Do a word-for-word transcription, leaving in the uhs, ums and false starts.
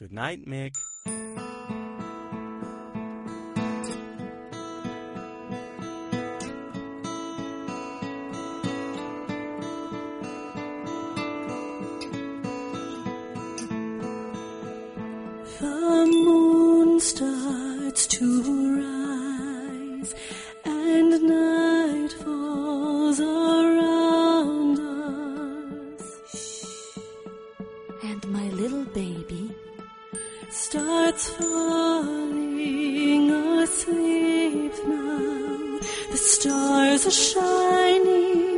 Good night, Mick. The moon starts to rise and night falls around us. And my little baby starts falling asleep now. The stars are shining